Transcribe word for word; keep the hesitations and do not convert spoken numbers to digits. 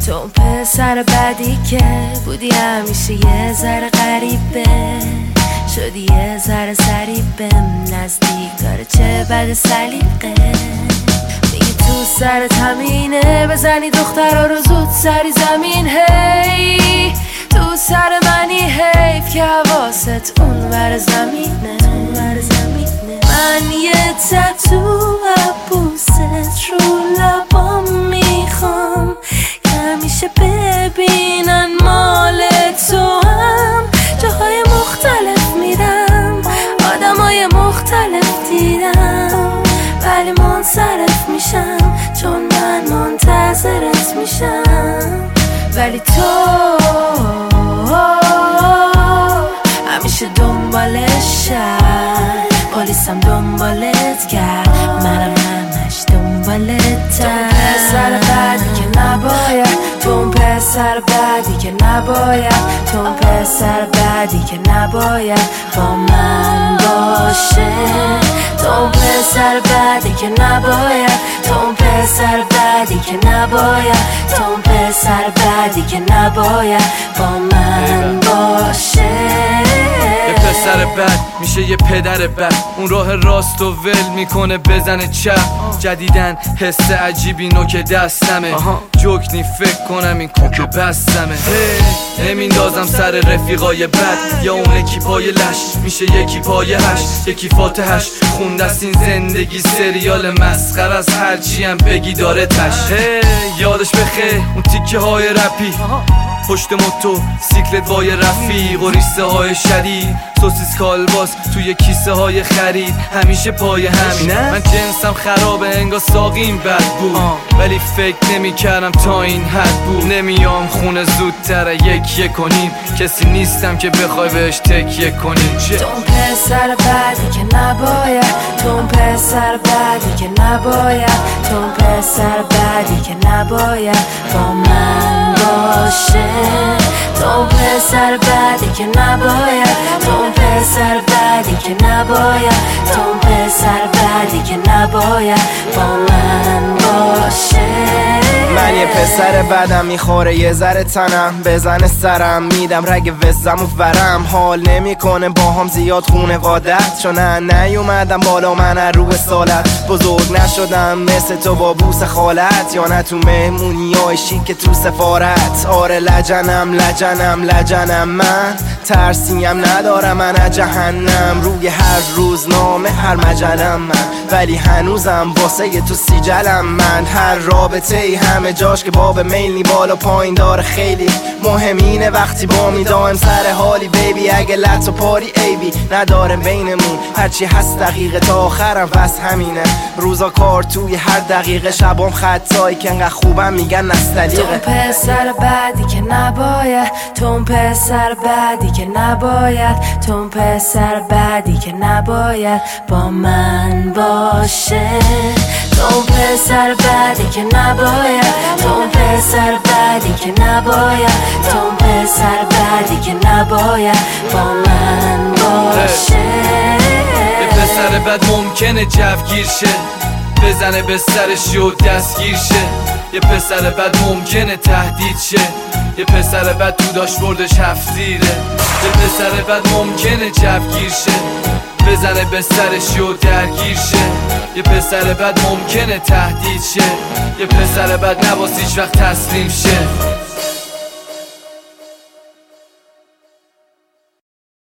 تو اون پسر بعدی که بودی همیشه یه ذره غریبه، شدی یه ذره سریبم نزدیک داره چه بد سلیقه. میگی تو سرت همینه بزنی دخترها رو زود سری زمین. هی تو سر منی حیف که حواست اون ور زمینه. من یه تتو عبوست رو لبام میخوام که همیشه ببینن مال تو هم. جاهای مختلف میرم آدمای مختلف دیدم، ولی منصرف میشم چون من منتظرت میشم. ولی تو همیشه دنبالشم، پلیسم دنبالت کرد، منم همش دنبالتم. تو پسر بعدی که نباید، تو پسر بعدی که نباید، تو پسر بعدی که نباید با من باشه. تو پسر بعدی که نباید، تو پسر بعدی که نباید، تو پسر بعدی که نباید با من باشه. یه پسر بد میشه یه پدر بد، اون راه راست و ول میکنه بزنه چپ. جدیدن حس عجیبی نوک دستمه، جوکنی فکر کنم این کوک بستمه. هی نمیندازم سر رفیقای بد، یا اون یکی پای لش میشه یکی پای هش، یکی فاتحش خونده است این زندگی سریال مسخر از هرچی هم بگی داره تش. هی یادش بخیر اون تیکه های رپی، پشت موتو سیکلت وای رفیق و ریسه های شدید، سوسیس کالباس توی کیسه های خرید، همیشه پای همین. من جنسم خرابه انگار ساقیم بد بود، ولی فکر نمی کردم تا این حد بود. نمیام خونه زودتر یک یک کنیم، کسی نیستم که بخوای بهش تکیه کنیم. تو پسر بعدی که نباید، تو پسر بعدی که نباید، تو پسر بعدی که نباید با من باشه. تو پسر بعدی که نباید، تو پسر بعدی که نباید، تو پسر بعدی که نباید با من باشه. من یه پسر بدم میخوره یه ذره تنم، بزنه سرم میدم رگ وزم و ورم. حال نمیکنه با هم زیاد خونه وادت، چون نه نیومدم بالا من رو سالت. بزرگ نشدم مثل تو با بوس خالت، یا نه تو مهمونی های شیک تو سفارت. آره لجنم لجنم لجنم من، ترسیم ندارم من از جهنم. روی هر روزنامه هر مجلم من، ولی هنوزم واسه تو سیجلم من. هر رابطه ای همه جاش که باب میلی بالا پایین داره خیلی مهمینه. وقتی با می دایم سر حالی بیبی، اگه لط و پاری ایبی نداره بینمون. هرچی هست دقیقه تا آخرم بس همینه. روزا کار توی هر دقیقه، شبام خطایی که انقدر خوبم میگن نستلیقه. تو پسر بعدی که نباید، تو پسر بعدی که نباید، تو پسر بعدی که نباید با من باشه. تو پسر بعدی که نباید، تو پسر بعدی که نباید، تو پسر بعدی که نباید با من باشه. یه پسر بد ممکنه جوگیر شه، بزنه به سرش و دستگیر شه. یه پسر بد ممکنه تهدید شه، یه پسر بد تو داشت بردش هفتیره. یه پسر بد ممکنه جوگیر شه، بزنه به سرش و درگیر شه. یه پسر بد ممکنه تهدید شه، یه پسر بد نباس هیچ وقت تسلیم شه.